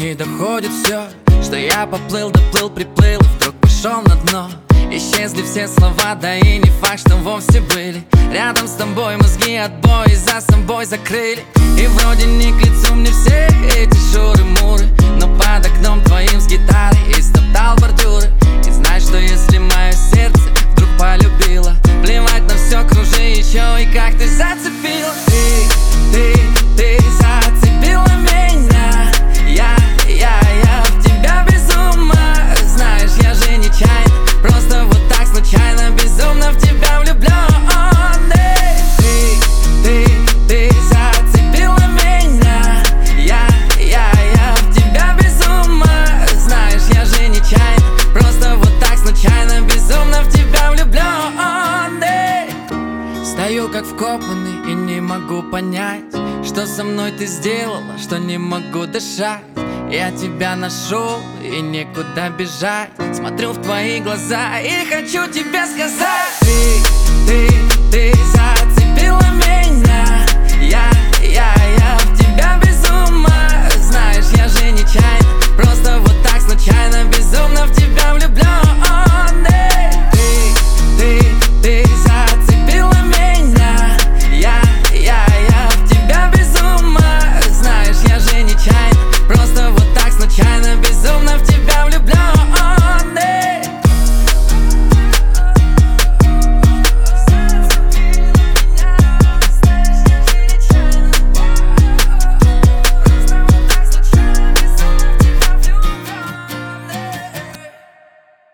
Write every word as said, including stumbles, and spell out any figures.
не доходит все, что я поплыл, доплыл, приплыл и вдруг пошел на дно. Исчезли все слова, да и не факт, что вовсе были. Рядом с тобой мозги отбой за собой закрыли. И вроде не к лицу мне все эти шуры-муры, но под окном твоим с гитарой истоптал бордюры. И знай, что если мое сердце вдруг полюбило, плевать на все, кружи еще и как ты зацепила. Ты, ты, ты зацепила меня. Я, я, я в тебя без ума. Знаешь, я же нечаянно, просто вот так случайно безумно в тебя влюблен. Ты, ты, ты зацепила меня. Я, я, я в тебя без ума. Знаешь, я же нечаянно, просто вот так случайно безумно в тебя влюблен. Стою как вкопанный и не могу понять, что со мной ты сделала, что не могу дышать. Я тебя нашел и некуда бежать. Смотрю в твои глаза и хочу тебе сказать: Ты, ты, ты зацепила меня. Я, я, я в тебя без ума. Знаешь, я же нечаянно,